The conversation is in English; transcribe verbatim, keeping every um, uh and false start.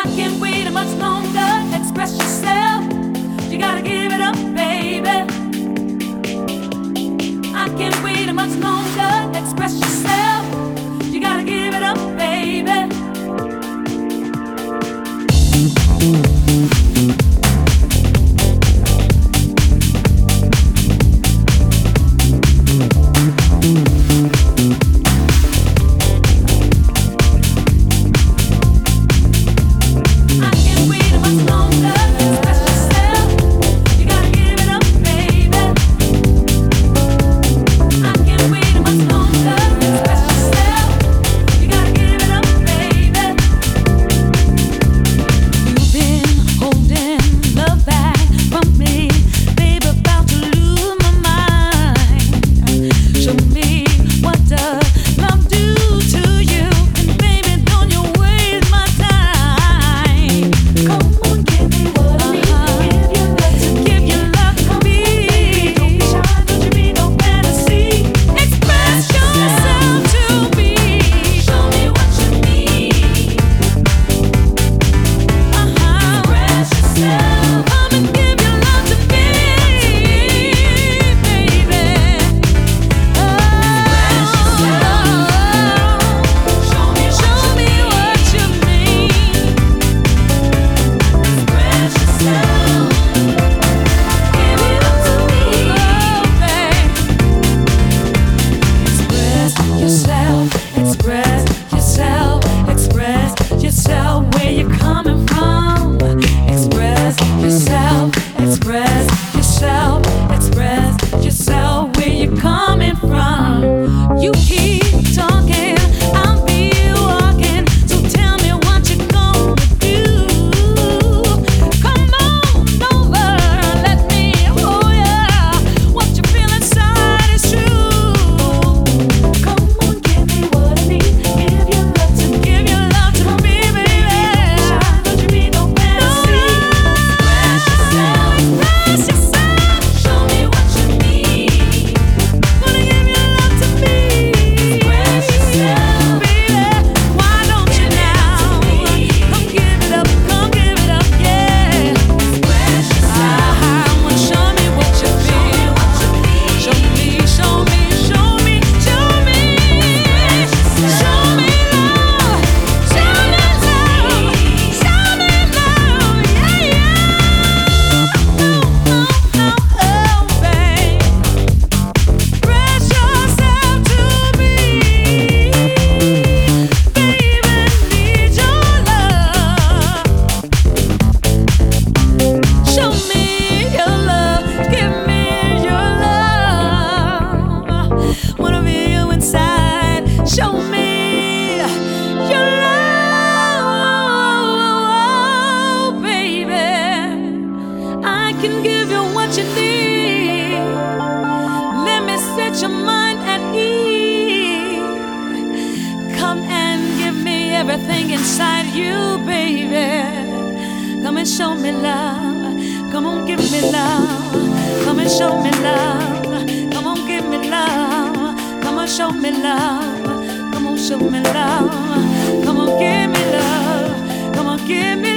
I can't wait much longer. Express yourself. You gotta give it up, baby. I can't wait much longer. Express yourself. You gotta give it up, baby. Your mind at ease. Come and give me everything inside you, baby. Come and show me love. Come on, give me love. Come and show me love. Come on, give me love. Come on, show me love. Come on, show me love. Come on, give me love. Come on, give me